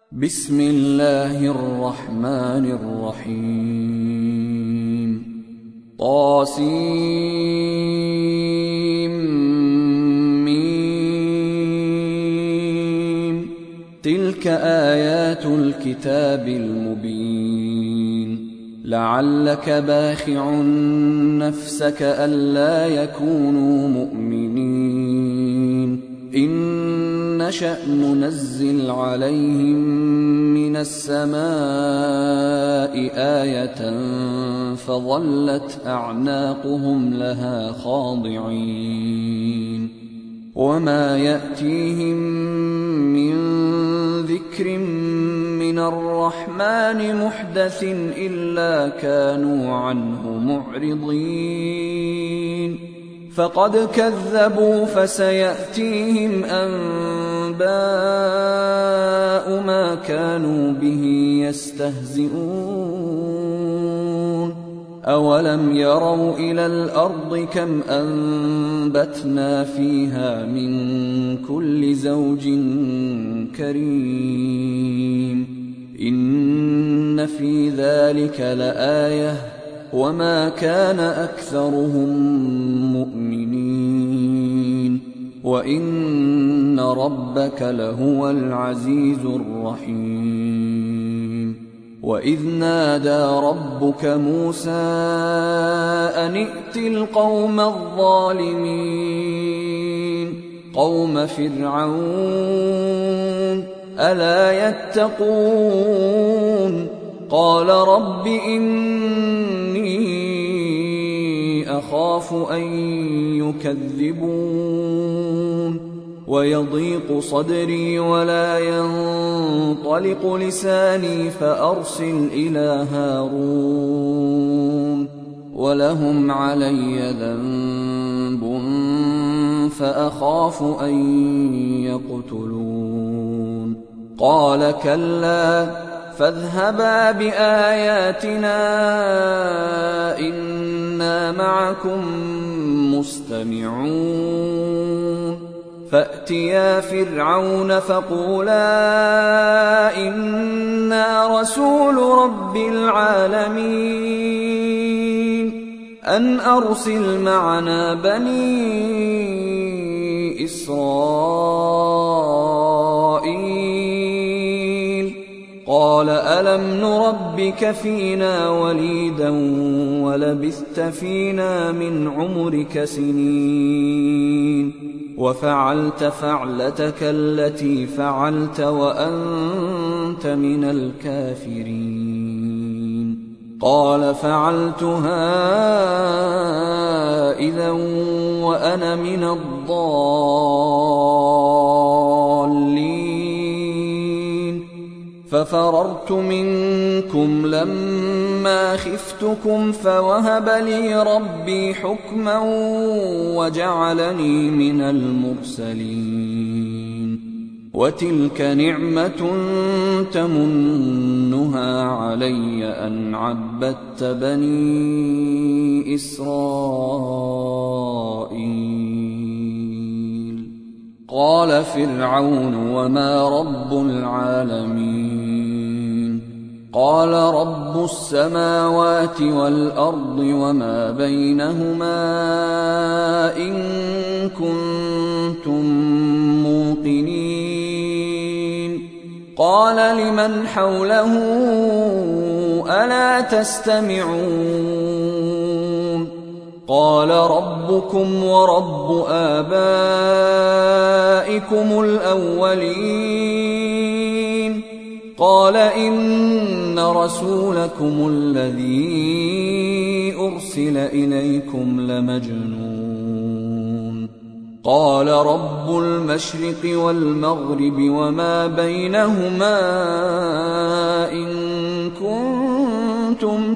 بسم الله الرحمن الرحيم طاسيم تلك آيات الكتاب المبين لعلك باخع نفسك ألا يكونوا مؤمنين إن نشأ ننزل عليهم من السماء آية فظلت أعناقهم لها خاضعين وما يأتيهم من ذكر من الرحمن محدث إلا كانوا عنه معرضين فقد كذبوا فسيأتيهم أنباء ما كانوا به يستهزئون أولم يروا إلى الأرض كم أنبتنا فيها من كل زوج كريم إن في ذلك لآية وما كان أكثرهم مؤمنين وإن ربك لهو العزيز الرحيم وإذ نادى ربك موسى أن ائت القوم الظالمين قوم فرعون ألا يتقون قال رب إني أخاف أن يكذبون ويضيق صدري ولا ينطلق لساني فأرسل إلى هارون ولهم علي ذنب فأخاف أن يقتلون قال كلا فاذهبا بآياتنا إنا معكم مستمعون فأتيا فرعون فقولا إنا رسول رب العالمين أن أرسل معنا بني إسرائيل قال ألم نربك فينا وليدا ولبثت فينا من عمرك سنين وفعلت فعلتك التي فعلت وأنت من الكافرين قال فعلتها إذا وأنا من الضالين ففررت منكم لما خفتكم فوهب لي ربي حكما وجعلني من المرسلين وتلك نعمة تمنها علي أن عبدت بني إسرائيل قال فرعون وما رب العالمين قال رب السماوات والأرض وما بينهما إن كنتم موقنين قال لمن حوله ألا تستمعون قال ربكم ورب آبائكم الأولين قال إن رسولكم الذي أرسل إليكم لمجنون قال رب المشرق والمغرب وما بينهما إن كنتم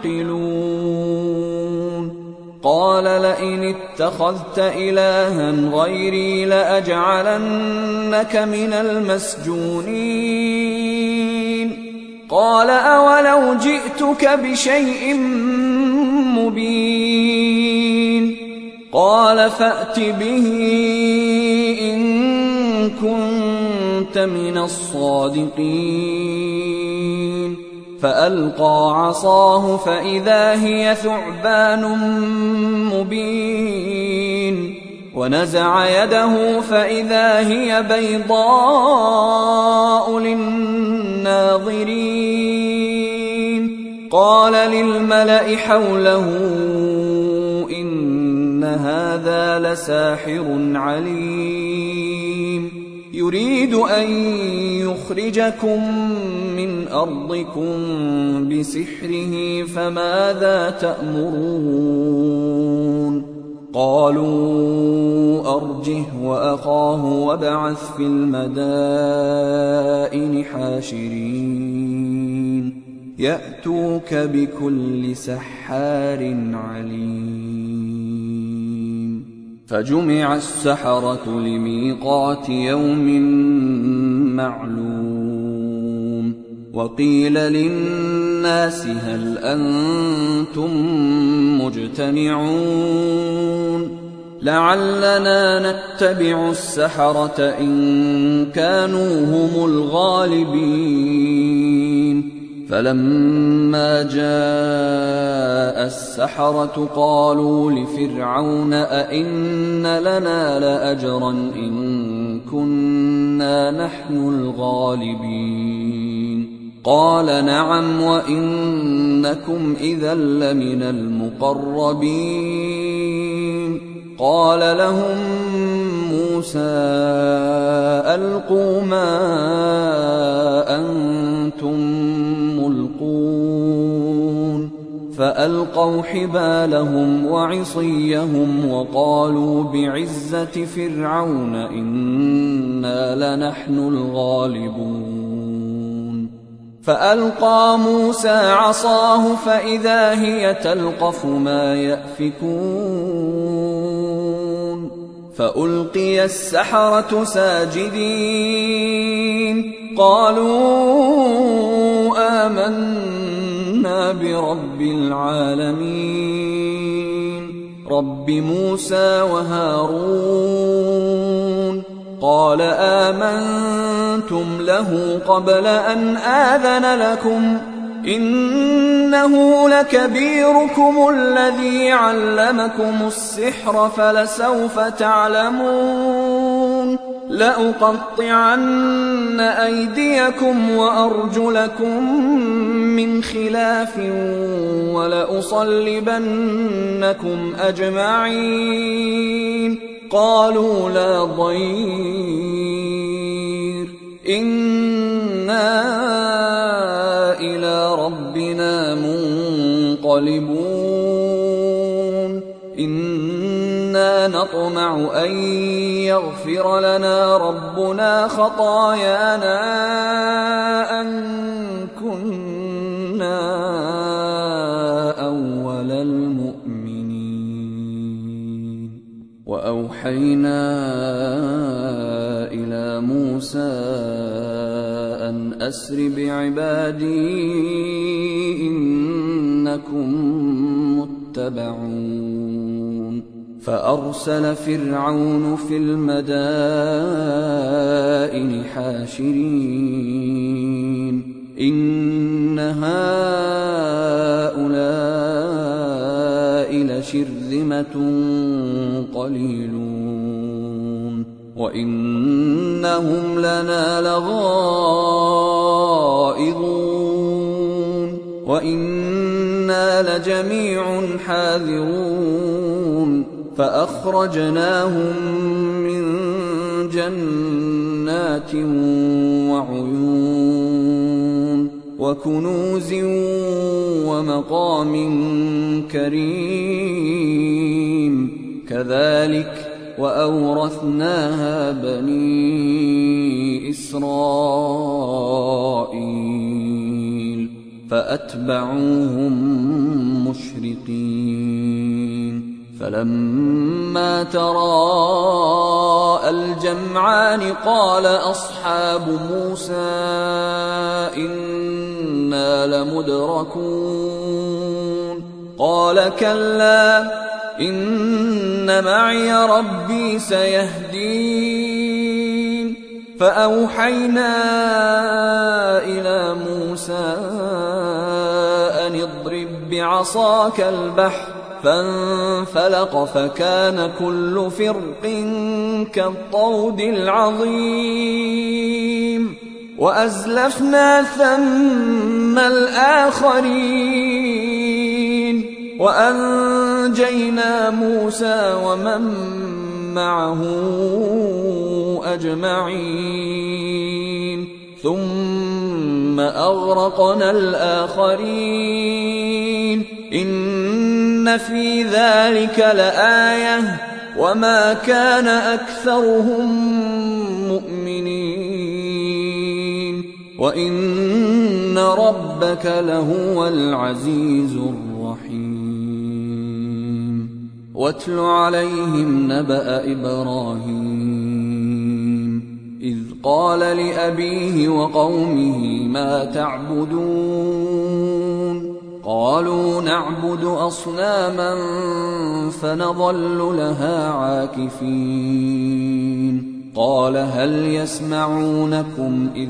تعقلون قال لئن اتخذت إلها غيري لأجعلنك من المسجونين قال أولو جئتك بشيء مبين قال فأت به إن كنت كنت من الصادقين فألقى عصاه فإذا هي ثعبان مبين ونزع يده فإذا هي بيضاء للناظرين قال للملأ حوله إن هذا لساحر عليم يريد أن يخرجكم من أرضكم بسحره فماذا تأمرون قالوا أرجه وأخاه وابعث في المدائن حاشرين يأتوك بكل سحار عليم فجمع السحرة لميقات يوم معلوم وقيل للناس هل أنتم مجتمعون لعلنا نتبع السحرة إن كانوا هم الغالبين فلما جاء السحرة قالوا لفرعون أئن لنا لأجرا إن كنا نحن الغالبين قال نعم وإنكم إذا لمن المقربين قال لهم موسى ألقوا ما أنتم ملقون فألقوا حبالهم وعصيهم وقالوا بعزة فرعون إنا لنحن الغالبون فألقى موسى عصاه فإذا هي تلقف ما يأفكون فألقي السحرة ساجدين قالوا آمنا برب العالمين رب موسى وهارون قال آمنتم له قبل أن آذن لكم إنه لكبيركم الذي علمكم السحر فلسوف تعلمون لأقطعن أيديكم وأرجلكم من خلاف ولأصلبنكم أجمعين قالوا لا ضير إنا إلى ربنا منقلبون إنا نطمع أن يغفر لنا ربنا خطايانا أن كنا أول المؤمنين وأوحينا إلى موسى أن أسر بعبادي إنكم متبعون فأرسل فرعون في المدائن حاشرين إن هؤلاء لشرذمة قليلون وإنهم لنا لغائظون وإنا لجميع حاذرون فأخرجناهم من جنات وعيون وكنوز ومقام كريم كذلك وأورثناها بني إسرائيل فأتبعوهم مشرقين فلما تراءى الجمعان قال أصحاب موسى إنا لمدركون قال كلا إن معي ربي سيهدين فأوحينا إلى موسى أن اضرب بعصاك البحر فانفلق فكان كل فرق كالطود العظيم وأزلفنا ثم الآخرين وأنجينا موسى ومن معه أجمعين ثم أغرقنا الآخرين إن في ذلك لآية وما كان أكثرهم مؤمنين وإن ربك لهو العزيز الرحيم واتل عليهم نبأ إبراهيم إذ قال لأبيه وقومه ما تعبدون قالوا نعبد أصناما فنظل لها عاكفين قال هل يسمعونكم إذ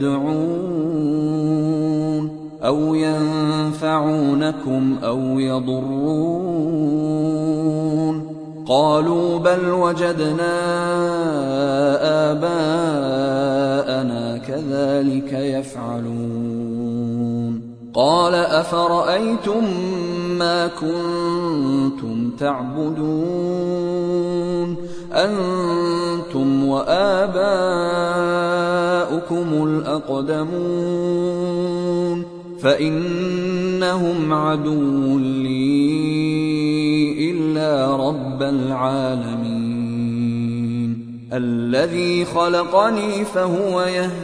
تدعون أو ينفعونكم أو يضرون قالوا بل وجدنا آباءنا كذلك يفعلون قال أفرأيتم ما كنتم تعبدون أنتم وآباؤكم الأقدمون فإنهم عدو لي إلا رب العالمين الذي خلقني فهو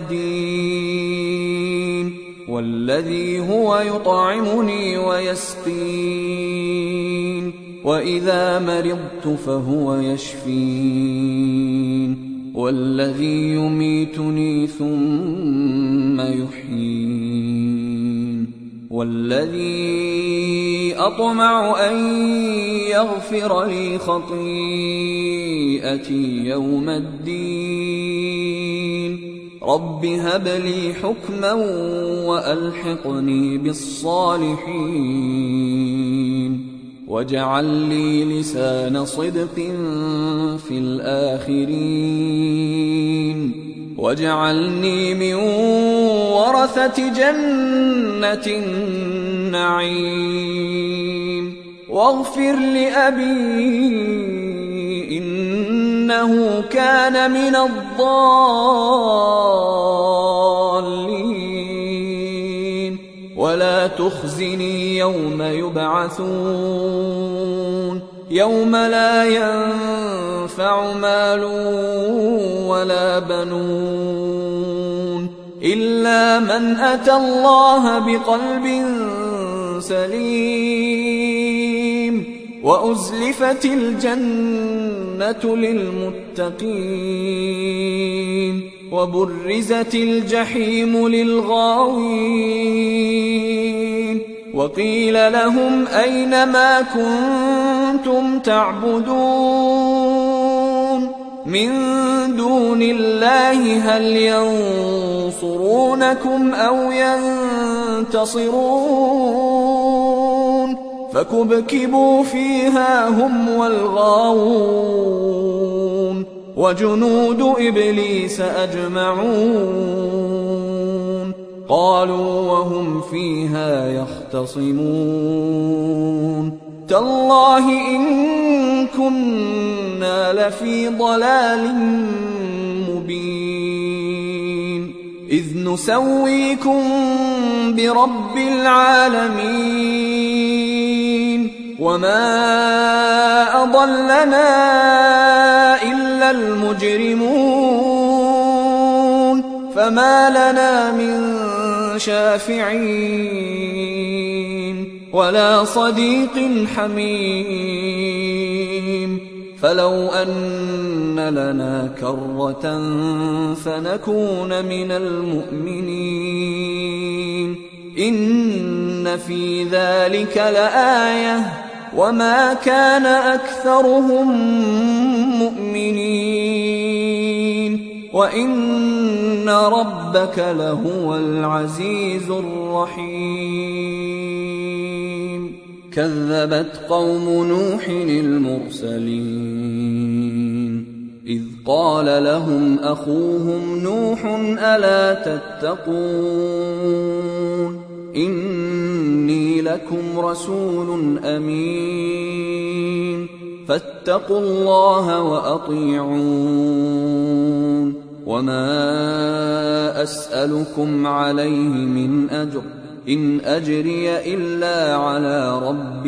يهدين والذي هو يطعمني ويسقين وإذا مرضت فهو يشفين والذي يميتني ثم يحيين والذي أطمع أن يغفر لي خطيئتي يوم الدين رب هب لي حكما وألحقني بالصالحين واجعل لي لسان صدق في الآخرين واجعلني من ورثة جنة النعيم واغفر لأبي إنه كان من الضالين ولا تخزني يوم يبعثون يوم لا ينفع مال ولا بنون إلا من أتى الله بقلب سليم وأزلفت الجنة للمتقين وبرزت الجحيم للغاوين وقيل لهم أين ما كنتم تعبدون من دون الله هل ينصرونكم أو ينتصرون فكبكبوا فيها هم والغاوون وجنود إبليس أجمعون قالوا وهم فيها يختصمون تالله إن كنا لفي ضلال مبين إذ نسويكم برب العالمين وما أضلنا إلا المجرمون فما لنا من شافعين ولا صديق حميم فلو أن لنا كرة فنكون من المؤمنين إن في ذلك لآية وما كان أكثرهم مؤمنين وإن ربك لهو العزيز الرحيم. كذبت قوم نوح المرسلين إذ قال لهم أخوهم نوح ألا تتقون إني لكم رسول أمين فاتقوا الله وأطيعون وما أسألكم عليه من أجر إن أجري إلا على رب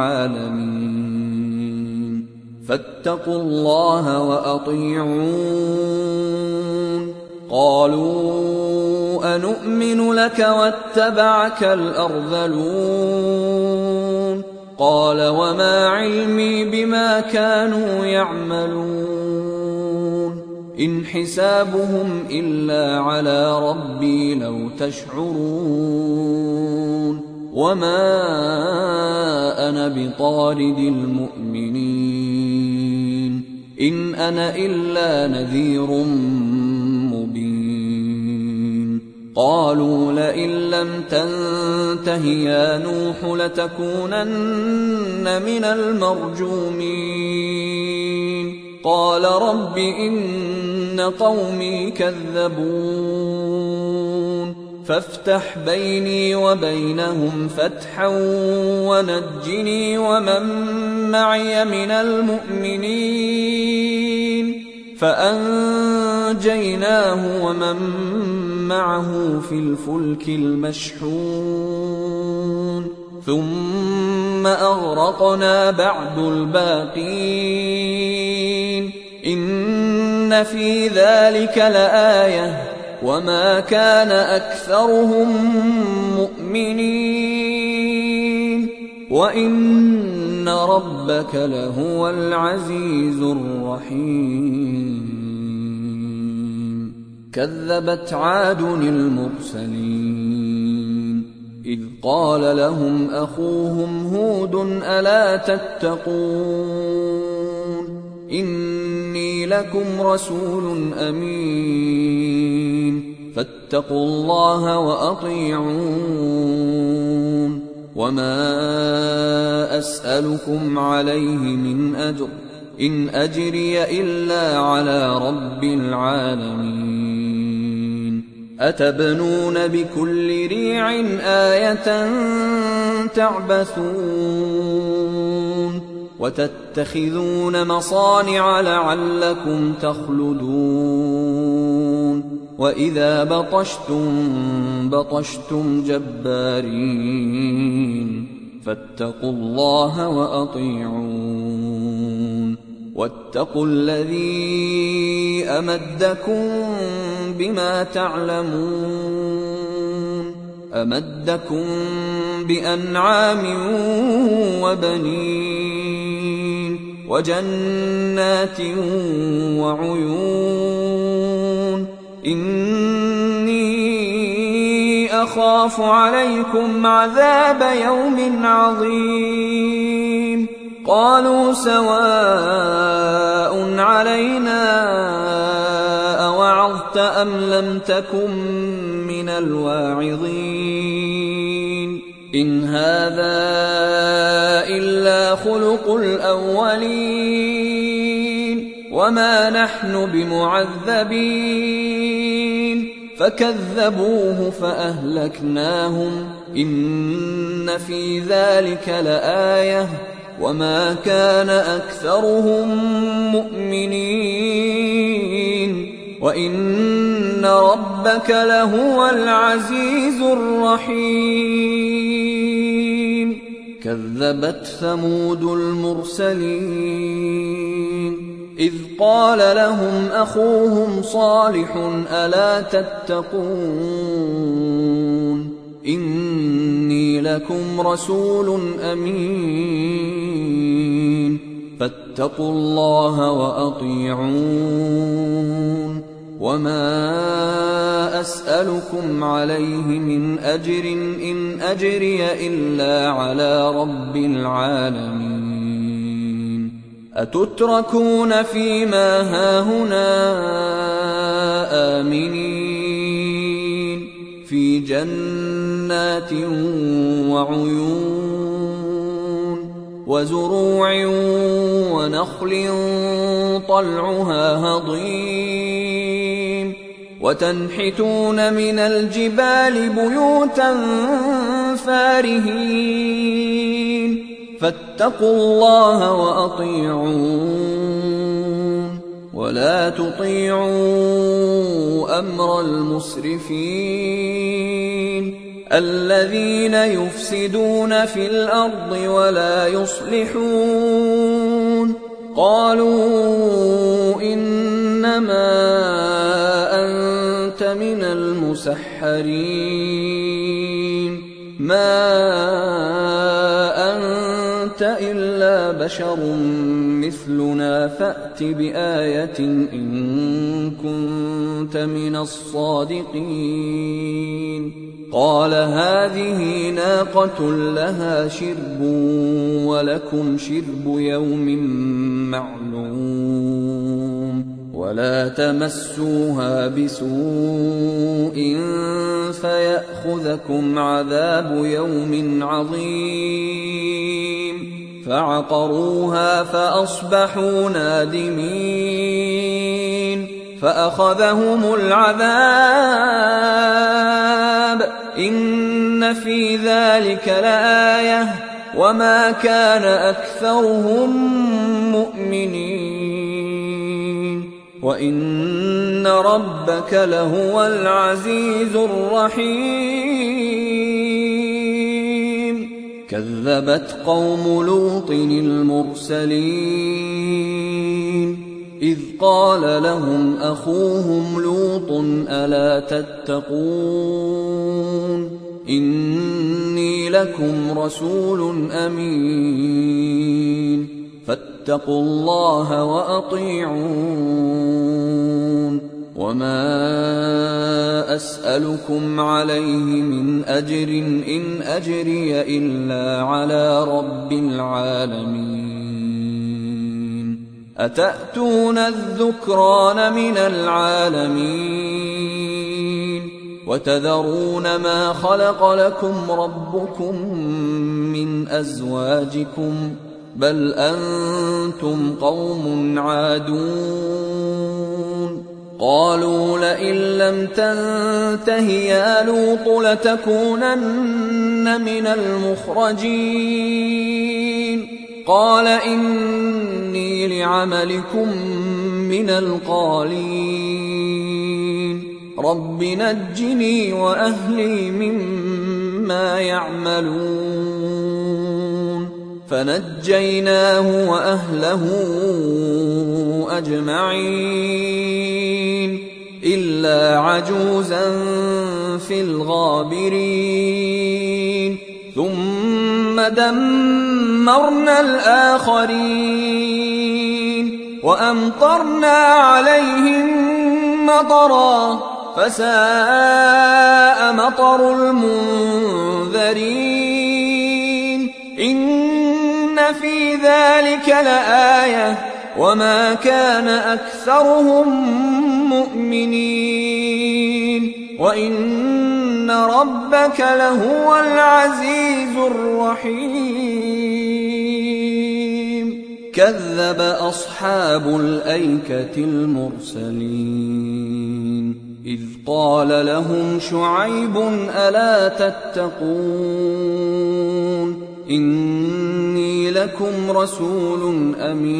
العالمين فاتقوا الله وأطيعون. قالوا أنؤمن لك واتبعك الأرذلون قال وما علمي بما كانوا يعملون إن حسابهم إلا على ربي لو تشعرون وما أنا بطارد المؤمنين إن أنا إلا نذير مبين. قالوا لئن لم تنته يا نوح لتكونن من المرجومين قال رب إن قومي كذبون فافتح بيني وبينهم فتحا ونجني ومن معي من المؤمنين فأنجيناه ومن معه في الفلك المشحون ثم أغرقنا بعد الباقين إن في ذلك لآية وما كان أكثرهم مؤمنين وإن ربك لهو العزيز الرحيم. كذبت عاد المرسلين إذ قال لهم أخوهم هود ألا تتقون إني لكم رسول أمين فاتقوا الله وأطيعون وما أسألكم عليه من أجر إن أجري إلا على رب العالمين. أتبنون بكل ريع آية تعبثون وتتخذون مصانع لعلكم تخلدون وإذا بطشتم جبارين فاتقوا الله وأطيعون واتقوا الذي أمدكم بما تعلمون أمدكم بأنعام وبنين وجنات وعيون إني أخاف عليكم عذاب يوم عظيم. قالوا سواء علينا أوعظت أم لم تكن من الواعظين إن هذا إلا خلق الأولين وما نحن بمعذبين فكذبوه فأهلكناهم إن في ذلك لآية وما كان أكثرهم مؤمنين وإن ربك لهو العزيز الرحيم. كذبت ثمود المرسلين إذ قال لهم أخوهم صالح ألا تتقون إني لكم رسول أمين فاتقوا الله وأطيعون وما أسألكم عليه من أجر إن أجري إلا على رب العالمين. أتتركون فيما هاهنا آمنين في جنات وعيون وزروع ونخل طلعها هضيم وتنحتون من الجبال بيوتا فارهين فاتقوا الله وأطيعون ولا تطيعوا أمر المسرفين الذين يفسدون في الأرض ولا يصلحون قالوا إنما أنت من المسحرين ما أنت إلا بشر مثلنا فأت بآية إن كنت من الصادقين قال هذه ناقة لها شرب ولكم شرب يوم معلوم ولا تمسوها بسوء فيأخذكم عذاب يوم عظيم فعقروها فأصبحوا نادمين فأخذهم العذاب إن في ذلك لآية وما كان أكثرهم مؤمنين وإن ربك لهو العزيز الرحيم كذبت قوم لوط المرسلين إذ قال لهم أخوهم لوط ألا تتقون إني لكم رسول أمين فاتقوا الله وأطيعون وما أسألكم عليه من أجر إن أجري إلا على رب العالمين أتأتون الذكران من العالمين وتذرون ما خلق لكم ربكم من أزواجكم بل أنتم قوم عادون قالوا لئن لم تنته يا لوط لتكونن من المخرجين قال إني لعملكم من القالين رب نجني وأهلي مما يعملون فنجيناه وأهله أجمعين إلا عجوزا في الغابرين ثم دمرنا الآخرين وأمطرنا عليهم مطرا فساء مطر المنذرين إن في ذلك لآية وما كان أكثرهم مؤمنين وإن ربك لهو العزيز الرحيم كذب أصحاب الأيكة المرسلين إذ قال لهم شعيب ألا تتقون إني لكم رسول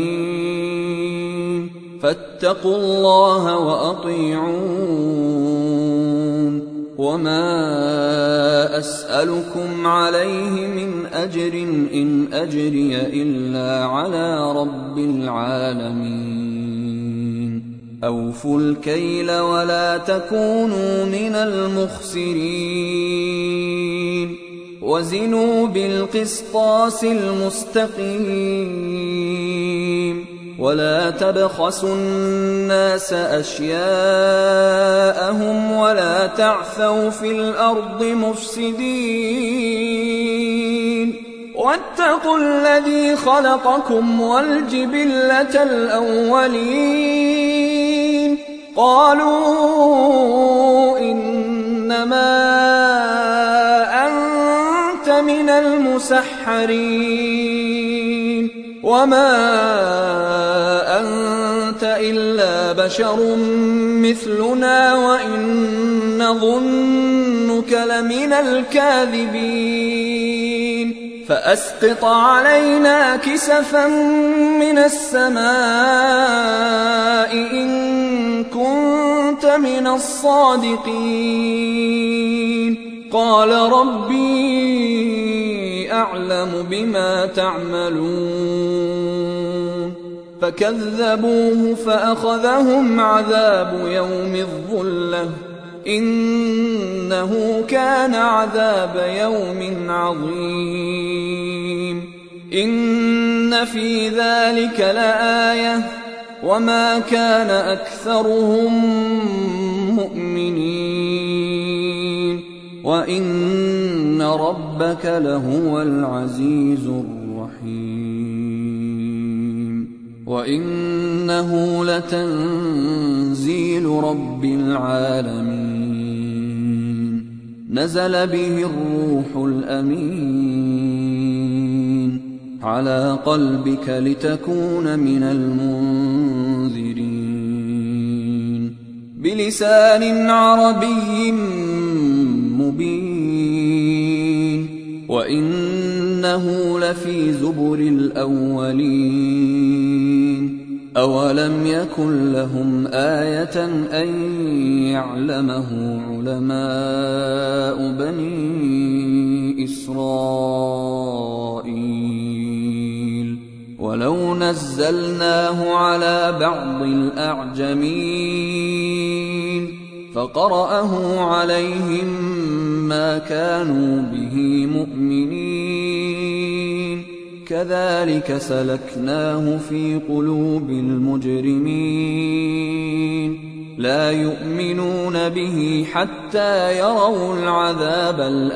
أمين فاتقوا الله وأطيعون وما أسألكم عليه من أجر إن أجري إلا على رب العالمين أوفوا الكيل ولا تكونوا من المخسرين وزنوا بالقسطاس المستقيم ولا تبخسوا الناس أشياءهم ولا تعثوا في الأرض مفسدين واتقوا الذي خلقكم والجبلة الأولين قالوا إنما أنت من المسحرين وما أنت إلا بشر مثلنا وإن نظنك لمن الكاذبين فأسقط علينا كسفا من السماء إن كنت من الصادقين قال ربي أعلم بما تعملون فكذبوه فأخذهم عذاب يوم الظلة إنه كان عذاب يوم عظيم إن في ذلك لآية وما كان أكثرهم مؤمنين وإن ربك لهو العزيز الرحيم وإنه لتنزيل رب العالمين نزل به الروح الأمين على قلبك لتكون من المنذرين بلسان عربي مبين وإنه لفي زبر الأولين أولم يكن لهم آية أن يعلمه علماء بني إسرائيل ولو نزلناه على بعض الأعجمين فقرأه عليهم ما كانوا به مؤمنين كذلك سلكناه في قلوب المجرمين لا يؤمنون به حتى يروا العذاب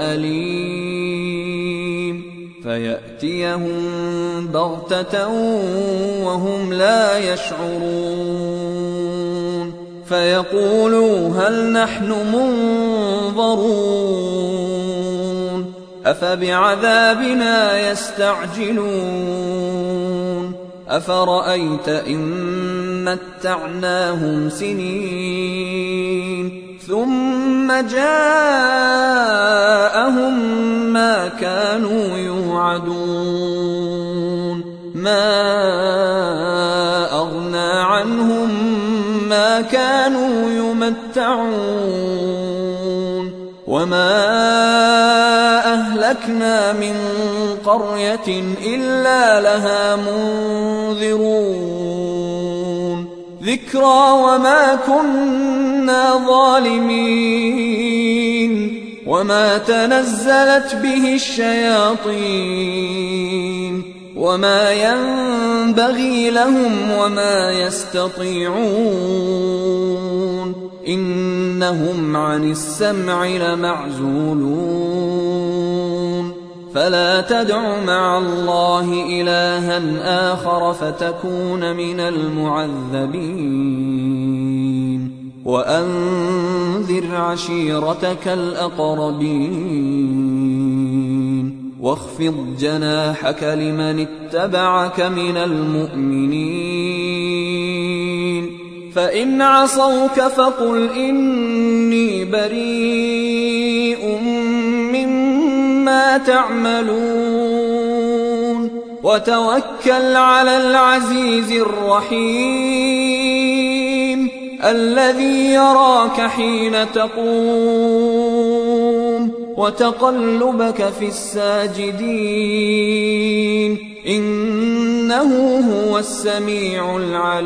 الأليم فيأتيهم بغتة وهم لا يشعرون فيقولوا هل نحن منظرون أفبعذابنا يستعجلون أفرأيت إن متعناهم سنين ثم جاءهم ما كانوا يوعدون ما أغنى عنهم ما كانوا يمتعون وما أهلكنا من قرية إلا لها منذرون ذكرى وما كنا ظالمين وما تنزلت به الشياطين وما ينبغي لهم وما يستطيعون إنهم عن السمع لمعزولون فلا تدع مع الله إلها آخر فتكون من المعذبين وأنذر عشيرتك الأقربين واخفض جناحك لمن اتبعك من المؤمنين فإن عصوك فقل إني بريء مما تعملون وتوكل على العزيز الرحيم الذي يراك حين تقوم وتقلبك في الساجدين إنه هو السميع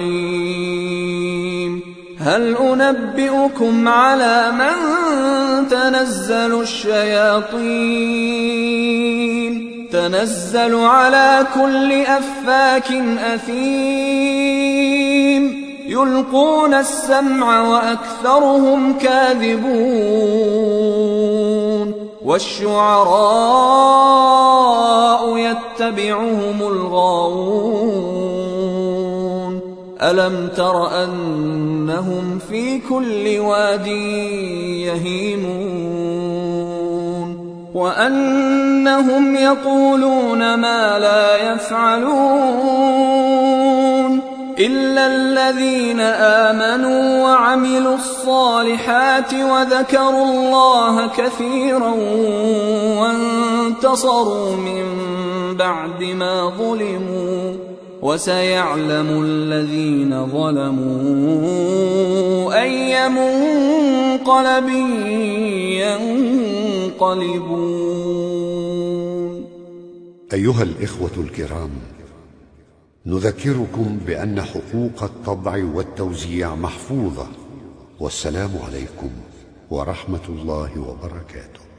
العليم هل أنبئكم على من تنزل الشياطين تنزل على كل أفاك أثيم يلقون السمع وأكثرهم كاذبون والشعراء يتبعهم الغاوون ألم تر أنهم في كل واد يهيمون وأنهم يقولون ما لا يفعلون إلا الذين آمنوا وعملوا الصالحات وذكروا الله كثيرا وانتصروا من بعد ما ظلموا وسيعلم الذين ظلموا أي منقلب ينقلبون. أيها الإخوة الكرام، نذكركم بأن حقوق الطبع والتوزيع محفوظة، والسلام عليكم ورحمة الله وبركاته.